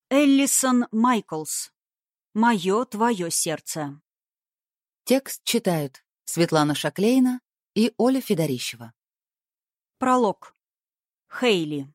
Эллисон Майклс. «Мое твое сердце». Текст читают Светлана Шаклейна и Оля Федорищева. Пролог. Хейли.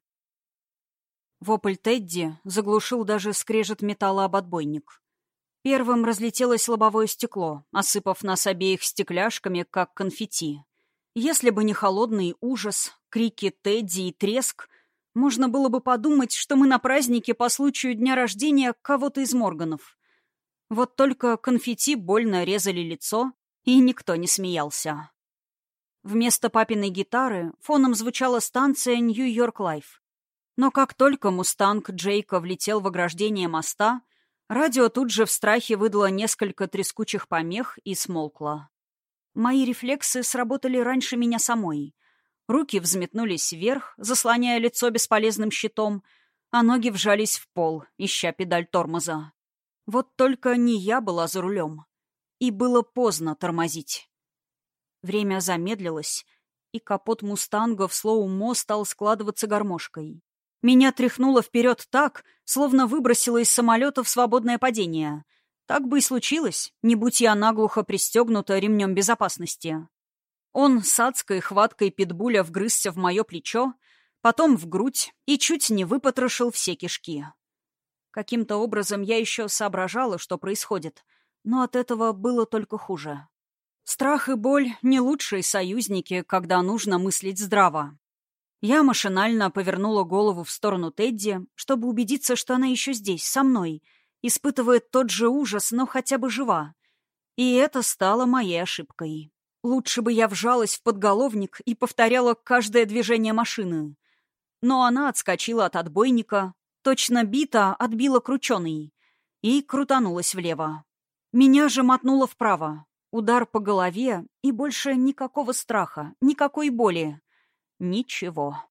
Вопль Тедди заглушил даже скрежет металла об отбойник. Первым разлетелось лобовое стекло, осыпав нас обеих стекляшками, как конфетти. Если бы не холодный ужас, крики Тедди и треск, можно было бы подумать, что мы на празднике по случаю дня рождения кого-то из Морганов. Вот только конфетти больно резали лицо, и никто не смеялся. Вместо папиной гитары фоном звучала станция «Нью-Йорк Лайф». Но как только «Мустанг» Джейка влетел в ограждение моста, радио тут же в страхе выдало несколько трескучих помех и смолкло. Мои рефлексы сработали раньше меня самой. Руки взметнулись вверх, заслоняя лицо бесполезным щитом, а ноги вжались в пол, ища педаль тормоза. Вот только не я была за рулем. И было поздно тормозить. Время замедлилось, и капот «Мустанга» в слоумо стал складываться гармошкой. Меня тряхнуло вперед так, словно выбросило из самолета в свободное падение. Так бы и случилось, не будь я наглухо пристегнута ремнем безопасности. Он с адской хваткой питбуля вгрызся в мое плечо, потом в грудь и чуть не выпотрошил все кишки. Каким-то образом я еще соображала, что происходит, но от этого было только хуже. Страх и боль — не лучшие союзники, когда нужно мыслить здраво. Я машинально повернула голову в сторону Тедди, чтобы убедиться, что она еще здесь, со мной, испытывает тот же ужас, но хотя бы жива. И это стало моей ошибкой. Лучше бы я вжалась в подголовник и повторяла каждое движение машины. Но она отскочила от отбойника, точно бита отбила крученый, и крутанулась влево. Меня же мотнуло вправо. Удар по голове, и больше никакого страха, никакой боли. Ничего.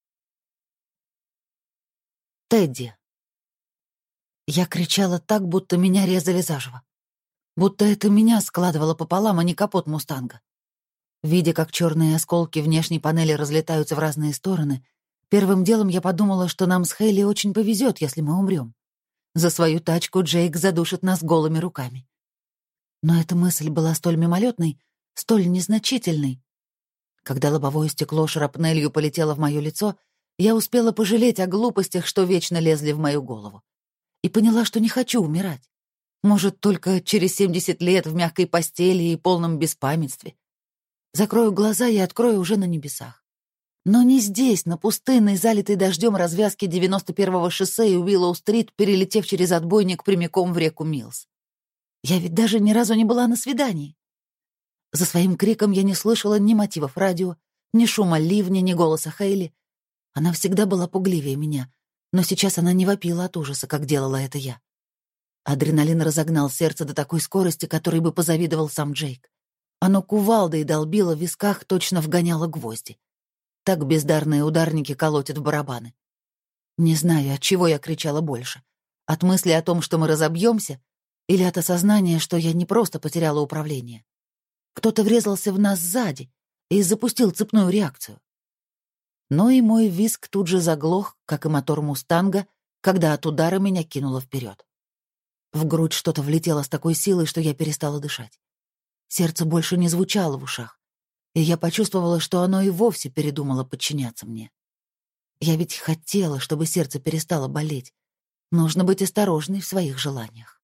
Тедди. Я кричала так, будто меня резали заживо. Будто это меня складывало пополам, а не капот «Мустанга». Видя, как черные осколки внешней панели разлетаются в разные стороны, первым делом я подумала, что нам с Хейли очень повезет, если мы умрем. За свою тачку Джейк задушит нас голыми руками. Но эта мысль была столь мимолетной, столь незначительной. Когда лобовое стекло шрапнелью полетело в мое лицо, я успела пожалеть о глупостях, что вечно лезли в мою голову. И поняла, что не хочу умирать. Может, только через 70 лет в мягкой постели и полном беспамятстве. Закрою глаза и открою уже на небесах. Но не здесь, на пустынной, залитой дождем развязке 91-го шоссе и Уиллоу-стрит, перелетев через отбойник прямиком в реку Милс. Я ведь даже ни разу не была на свидании. За своим криком я не слышала ни мотивов радио, ни шума ливня, ни голоса Хейли. Она всегда была пугливее меня, но сейчас она не вопила от ужаса, как делала это я. Адреналин разогнал сердце до такой скорости, которой бы позавидовал сам Джейк. Оно кувалдой долбило в висках, точно вгоняло гвозди. Так бездарные ударники колотят в барабаны. Не знаю, от чего я кричала больше. От мысли о том, что мы разобьемся, или от осознания, что я не просто потеряла управление. Кто-то врезался в нас сзади и запустил цепную реакцию. Но и мой визг тут же заглох, как и мотор «Мустанга», когда от удара меня кинуло вперед. В грудь что-то влетело с такой силой, что я перестала дышать. Сердце больше не звучало в ушах, и я почувствовала, что оно и вовсе передумало подчиняться мне. Я ведь хотела, чтобы сердце перестало болеть. Нужно быть осторожной в своих желаниях.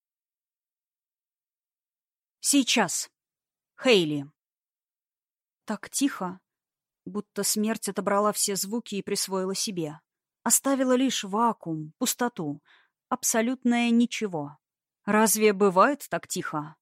Сейчас. Хейли. Так тихо, будто смерть отобрала все звуки и присвоила себе. Оставила лишь вакуум, пустоту, абсолютное ничего. Разве бывает так тихо?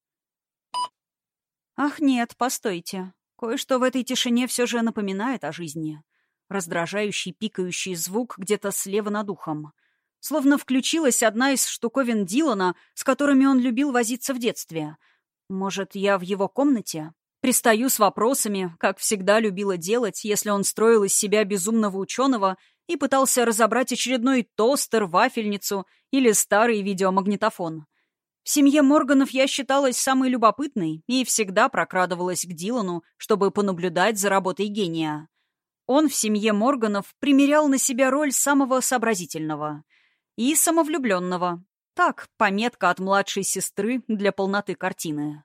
Ах нет, постойте. Кое-что в этой тишине все же напоминает о жизни. Раздражающий пикающий звук где-то слева над ухом. Словно включилась одна из штуковин Дилана, с которыми он любил возиться в детстве. Может, я в его комнате? Пристаю с вопросами, как всегда любила делать, если он строил из себя безумного ученого и пытался разобрать очередной тостер, вафельницу или старый видеомагнитофон. В семье Морганов я считалась самой любопытной и всегда прокрадывалась к Дилану, чтобы понаблюдать за работой гения. Он в семье Морганов примерял на себя роль самого сообразительного. и самовлюбленного. Так, пометка от младшей сестры для полноты картины.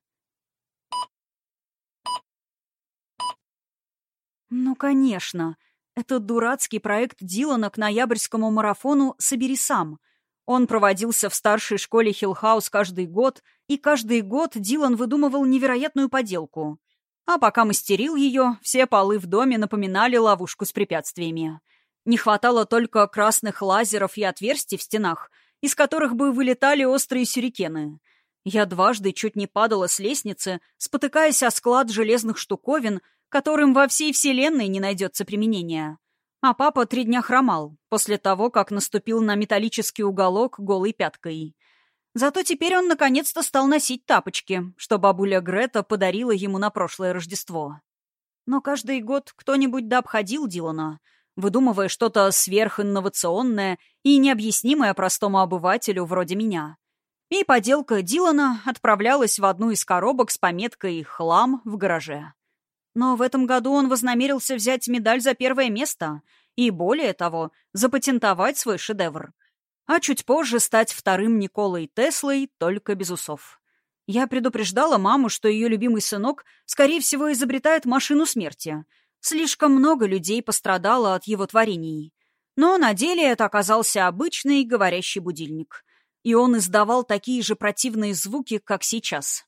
Ну, конечно. Это дурацкий проект Дилана к ноябрьскому марафону «Собери сам». Он проводился в старшей школе Хиллхаус каждый год, и каждый год Дилан выдумывал невероятную поделку. А пока мастерил ее, все полы в доме напоминали ловушку с препятствиями. Не хватало только красных лазеров и отверстий в стенах, из которых бы вылетали острые сюрикены. Я дважды чуть не падала с лестницы, спотыкаясь о склад железных штуковин, которым во всей вселенной не найдется применения. А папа 3 дня хромал, после того, как наступил на металлический уголок голой пяткой. Зато теперь он наконец-то стал носить тапочки, что бабуля Грета подарила ему на прошлое Рождество. Но каждый год кто-нибудь да обходил Дилана, выдумывая что-то сверхинновационное и необъяснимое простому обывателю вроде меня. И поделка Дилана отправлялась в одну из коробок с пометкой «Хлам» в гараже. Но в этом году он вознамерился взять медаль за 1 место и, более того, запатентовать свой шедевр. А чуть позже стать 2-м Николой Теслой, только без усов. Я предупреждала маму, что ее любимый сынок, скорее всего, изобретает машину смерти. Слишком много людей пострадало от его творений. Но на деле это оказался обычный говорящий будильник. И он издавал такие же противные звуки, как сейчас.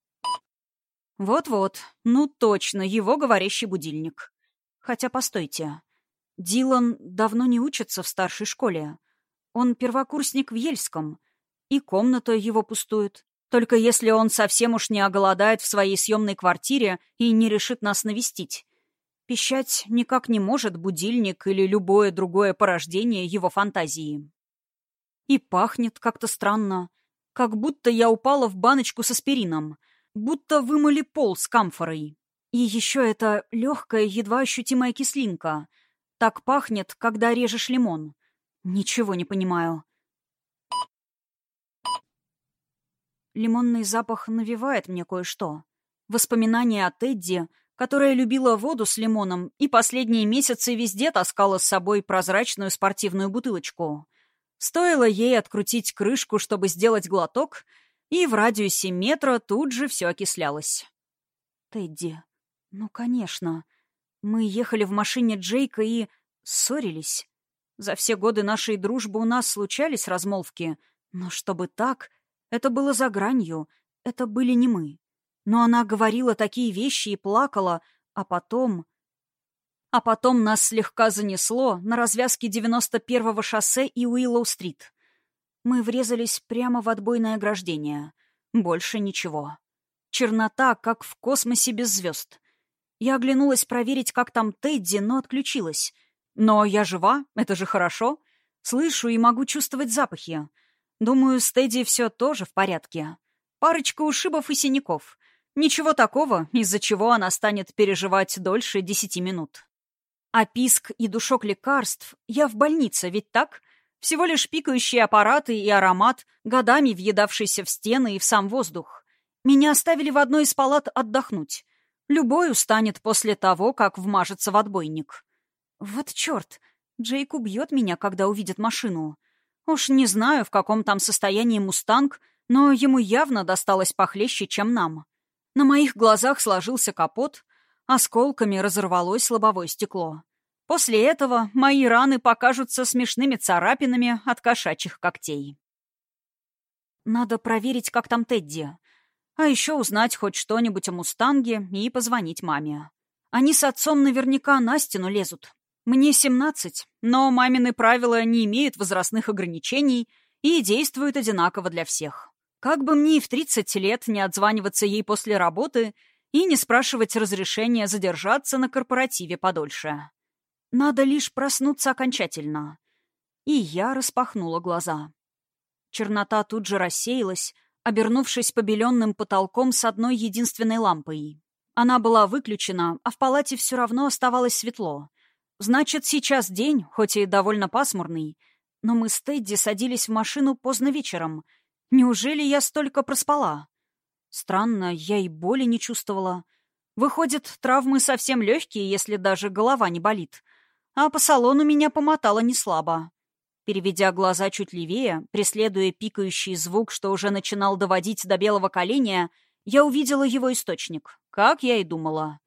Вот-вот, ну точно, его говорящий будильник. Хотя, постойте. Дилан давно не учится в старшей школе. Он первокурсник в Ельском. И комната его пустует. Только если он совсем уж не оголодает в своей съемной квартире и не решит нас навестить. Пищать никак не может будильник или любое другое порождение его фантазии. И пахнет как-то странно. Как будто я упала в баночку с аспирином. Будто вымыли пол с камфорой. И еще эта легкая, едва ощутимая кислинка. Так пахнет, когда режешь лимон. Ничего не понимаю. Лимонный запах навевает мне кое-что. Воспоминания о Тедди, которая любила воду с лимоном и последние месяцы везде таскала с собой прозрачную спортивную бутылочку. Стоило ей открутить крышку, чтобы сделать глоток, и в радиусе метра тут же все окислялось. Тедди. Ну, конечно. Мы ехали в машине Джейка и ссорились. За все годы нашей дружбы у нас случались размолвки, но чтобы так, это было за гранью, это были не мы. Но она говорила такие вещи и плакала, а потом нас слегка занесло на развязке 91-го шоссе и Уиллоу-стрит. Мы врезались прямо в отбойное ограждение. Больше ничего. Чернота, как в космосе без звезд. Я оглянулась проверить, как там Тедди, но отключилась. Но я жива, это же хорошо. Слышу и могу чувствовать запахи. Думаю, с Тедди все тоже в порядке. Парочка ушибов и синяков. Ничего такого, из-за чего она станет переживать дольше 10 минут. А писк и душок лекарств я в больнице, ведь так? Всего лишь пикающие аппараты и аромат, годами въедавшийся в стены и в сам воздух. Меня оставили в одной из палат отдохнуть. Любой устанет после того, как вмажется в отбойник. Вот черт, Джейк убьет меня, когда увидит машину. Уж не знаю, в каком там состоянии «Мустанг», но ему явно досталось похлеще, чем нам. На моих глазах сложился капот, осколками разорвалось лобовое стекло. После этого мои раны покажутся смешными царапинами от кошачьих когтей. Надо проверить, как там Тедди. А еще узнать хоть что-нибудь о «Мустанге» и позвонить маме. Они с отцом наверняка на стену лезут. Мне 17, но мамины правила не имеют возрастных ограничений и действуют одинаково для всех. Как бы мне и в 30 лет не отзваниваться ей после работы и не спрашивать разрешения задержаться на корпоративе подольше. Надо лишь проснуться окончательно. И я распахнула глаза. Чернота тут же рассеялась, обернувшись побеленным потолком с одной единственной лампой. Она была выключена, а в палате все равно оставалось светло. Значит, сейчас день, хоть и довольно пасмурный, но мы с Тедди садились в машину поздно вечером. Неужели я столько проспала? Странно, я и боли не чувствовала. Выходит, травмы совсем легкие, если даже голова не болит. А по салону меня помотало неслабо. Переведя глаза чуть левее, преследуя пикающий звук, что уже начинал доводить до белого коленя, я увидела его источник, как я и думала.